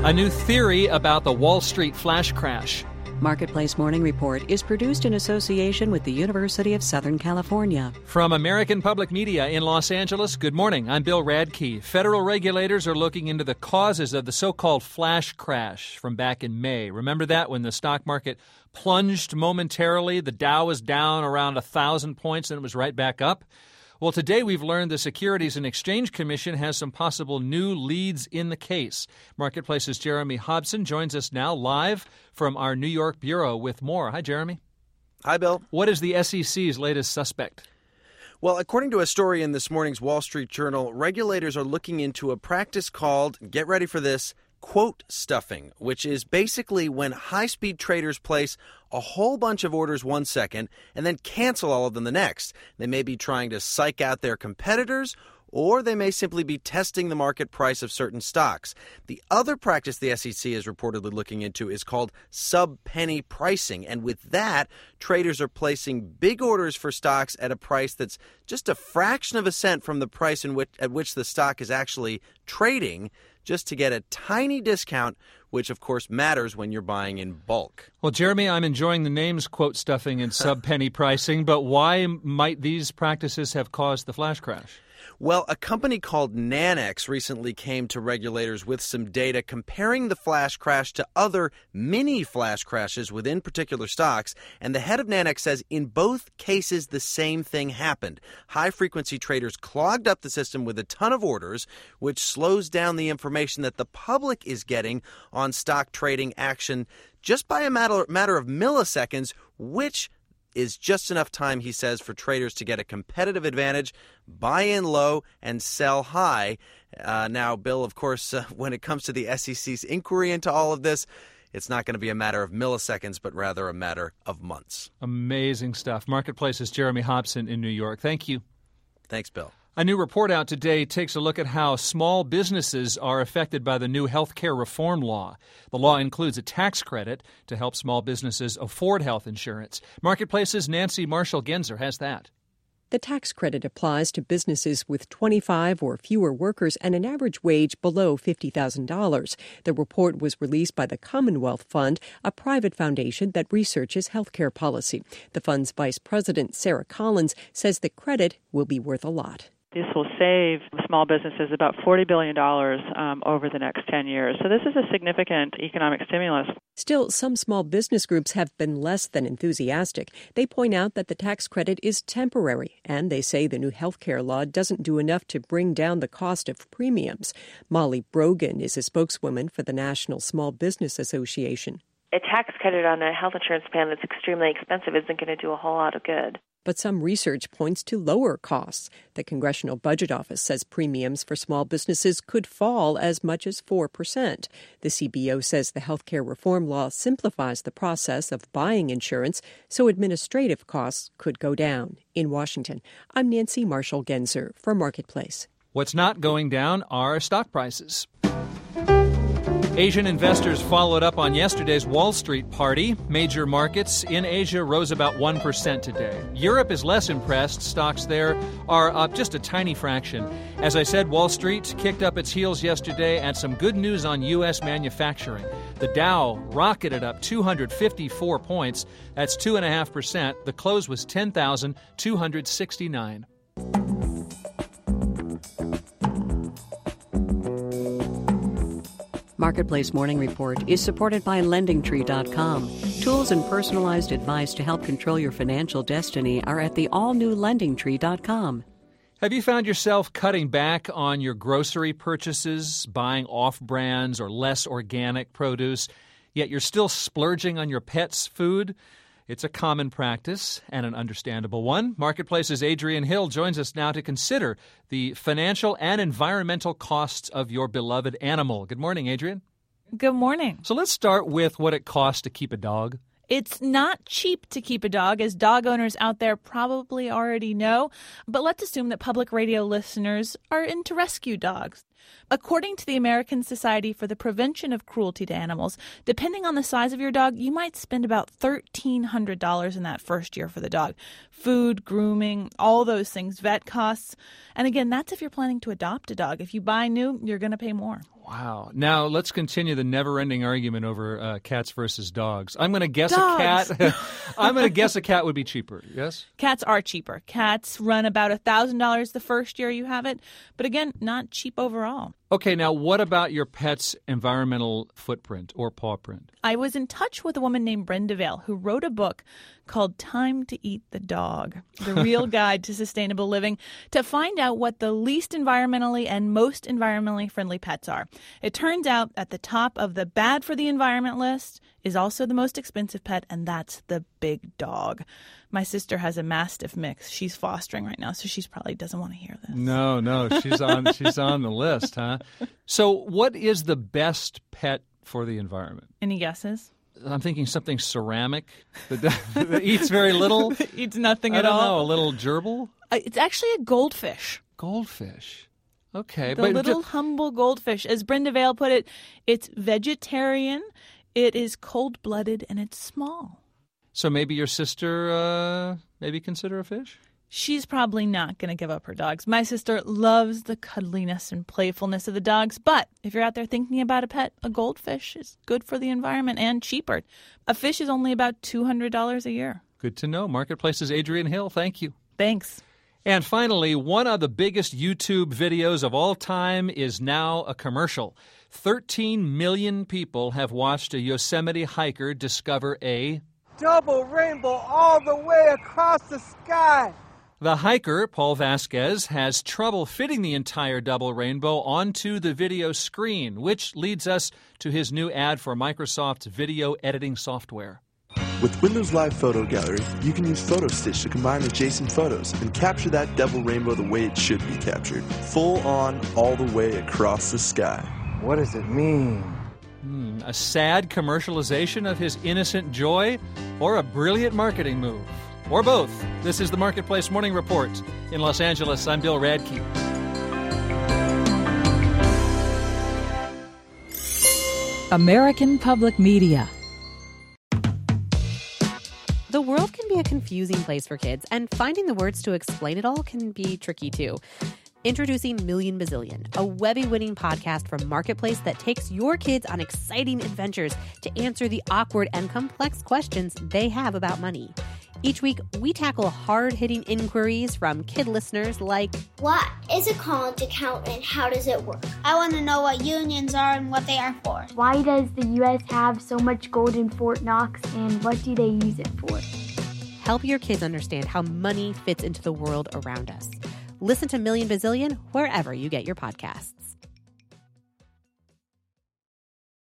A new theory about the Wall Street flash crash. Marketplace Morning Report is produced in association with the University of Southern California. From American Public Media in Los Angeles, good morning. I'm Bill Radke. Federal regulators are looking into the causes of the so-called flash crash from back in May. Remember that when the stock market plunged momentarily? The Dow was down around 1,000 points and it was right back up. Well, today we've learned the Securities and Exchange Commission has some possible new leads in the case. Marketplace's Jeremy Hobson joins us now live from our New York bureau with more. Hi, Jeremy. Hi, Bill. What is the SEC's latest suspect? Well, according to a story in this morning's Wall Street Journal, regulators are looking into a practice called, get ready for this, quote stuffing, which is basically when high-speed traders place a whole bunch of orders 1 second and then cancel all of them the next. They may be trying to psych out their competitors, or they may simply be testing the market price of certain stocks. The other practice the SEC is reportedly looking into is called sub-penny pricing, and with that, traders are placing big orders for stocks at a price that's just a fraction of a cent from the price at which the stock is actually trading, just to get a tiny discount, which of course matters when you're buying in bulk. Well, Jeremy, I'm enjoying the names quote stuffing and sub-penny pricing, but why might these practices have caused the flash crash? Well, a company called Nanex recently came to regulators with some data comparing the flash crash to other mini flash crashes within particular stocks, and the head of Nanex says in both cases the same thing happened. High-frequency traders clogged up the system with a ton of orders, which slows down the information that the public is getting on stock trading action just by a matter of milliseconds, which is just enough time, he says, for traders to get a competitive advantage, buy in low, and sell high. Now, Bill, of course, when it comes to the SEC's inquiry into all of this, it's not going to be a matter of milliseconds, but rather a matter of months. Amazing stuff. Marketplace's Jeremy Hobson in New York. Thank you. Thanks, Bill. A new report out today takes a look at how small businesses are affected by the new health care reform law. The law includes a tax credit to help small businesses afford health insurance. Marketplace's Nancy Marshall-Genzer has that. The tax credit applies to businesses with 25 or fewer workers and an average wage below $50,000. The report was released by the Commonwealth Fund, a private foundation that researches healthcare policy. The fund's vice president, Sarah Collins, says the credit will be worth a lot. This will save small businesses about $40 billion over the next 10 years. So this is a significant economic stimulus. Still, some small business groups have been less than enthusiastic. They point out that the tax credit is temporary, and they say the new health care law doesn't do enough to bring down the cost of premiums. Molly Brogan is a spokeswoman for the National Small Business Association. A tax credit on a health insurance plan that's extremely expensive isn't going to do a whole lot of good. But some research points to lower costs. The Congressional Budget Office says premiums for small businesses could fall as much as 4%. The CBO says the health care reform law simplifies the process of buying insurance, so administrative costs could go down. In Washington, I'm Nancy Marshall-Genzer for Marketplace. What's not going down are stock prices. Asian investors followed up on yesterday's Wall Street party. Major markets in Asia rose about 1% today. Europe is less impressed. Stocks there are up just a tiny fraction. As I said, Wall Street kicked up its heels yesterday and some good news on U.S. manufacturing. The Dow rocketed up 254 points. That's 2.5%. The close was 10,269. Marketplace Morning Report is supported by LendingTree.com. Tools and personalized advice to help control your financial destiny are at the all-new LendingTree.com. Have you found yourself cutting back on your grocery purchases, buying off-brands or less organic produce, yet you're still splurging on your pet's food? It's a common practice and an understandable one. Marketplace's Adrian Hill joins us now to consider the financial and environmental costs of your beloved animal. Good morning, Adrian. Good morning. So let's start with what it costs to keep a dog. It's not cheap to keep a dog, as dog owners out there probably already know, but let's assume that public radio listeners are into rescue dogs. According to the American Society for the Prevention of Cruelty to Animals, depending on the size of your dog, you might spend about $1,300 in that first year for the dog. Food, grooming, all those things, vet costs. And again, that's if you're planning to adopt a dog. If you buy new, you're going to pay more. Wow. Now, let's continue the never-ending argument over cats versus dogs. I'm going to guess Dogs. a cat. I'm going to guess a cat would be cheaper, yes? Cats are cheaper. Cats run about $1,000 the first year you have it, but again, not cheap overall. Okay, now what about your pet's environmental footprint or paw print? I was in touch with a woman named Brenda Vale who wrote a book called Time to Eat the Dog, The Real Guide to Sustainable Living, to find out what the least environmentally and most environmentally friendly pets are. It turns out at the top of the bad for the environment list is also the most expensive pet, and that's the big dog. My sister has a Mastiff mix. She's fostering right now, so she probably doesn't want to hear this. No, she's on the list, huh? So what is the best pet for the environment? Any guesses? I'm thinking something ceramic that eats very little. Eats nothing I at don't all. know, a little gerbil? It's actually a goldfish. Goldfish. Okay. The little humble goldfish. As Brenda Vale put it, it's vegetarian, it is cold-blooded, and it's small. So maybe your sister maybe consider a fish? She's probably not going to give up her dogs. My sister loves the cuddliness and playfulness of the dogs, but if you're out there thinking about a pet, a goldfish is good for the environment and cheaper. A fish is only about $200 a year. Good to know. Marketplace's Adrienne Hill, thank you. Thanks. And finally, one of the biggest YouTube videos of all time is now a commercial. 13 million people have watched a Yosemite hiker discover a double rainbow all the way across the sky. The hiker, Paul Vasquez, has trouble fitting the entire double rainbow onto the video screen, which leads us to his new ad for Microsoft's video editing software. With Windows Live Photo Gallery, you can use PhotoStitch to combine adjacent photos and capture that double rainbow the way it should be captured. Full on, all the way across the sky. What does it mean? A sad commercialization of his innocent joy, or a brilliant marketing move? Or both. This is the Marketplace Morning Report. In Los Angeles, I'm Bill Radke. American Public Media. The world can be a confusing place for kids, and finding the words to explain it all can be tricky too. Introducing Million Bazillion, a Webby-winning podcast from Marketplace that takes your kids on exciting adventures to answer the awkward and complex questions they have about money. Each week, we tackle hard-hitting inquiries from kid listeners like, what is a college account and how does it work? I want to know what unions are and what they are for. Why does the U.S. have so much gold in Fort Knox and what do they use it for? Help your kids understand how money fits into the world around us. Listen to Million Bazillion wherever you get your podcasts.